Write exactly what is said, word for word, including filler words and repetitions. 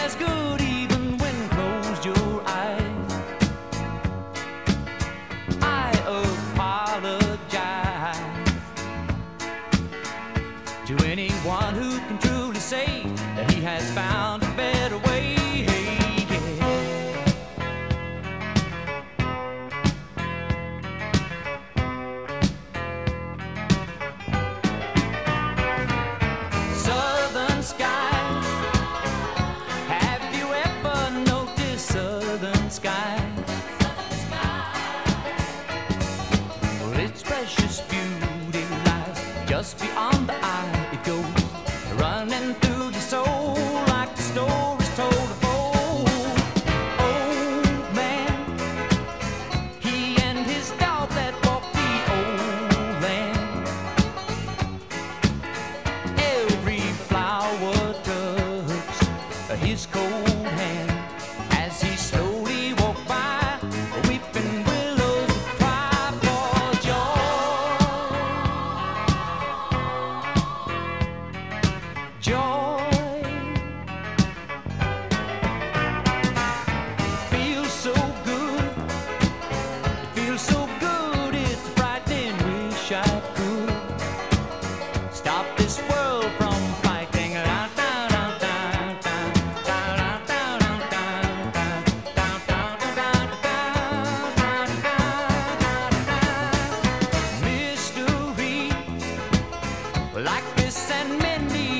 as good even when closed your eyes. I apologize to anyone who can truly say that he has found a better way. Southern skies, have you ever noticed southern skies? Well, its precious beauty lies just beyond the eye. It goes running through the soul like the stories told of old. Old man, he and his dog that walked the old land. Every flower touched his cold hand as he slowly walked by. Weeping willows would cry for joy. Joy feels so good. It feels so good. It's frightening. Wish I could stop this world from fighting. Mystery like this and many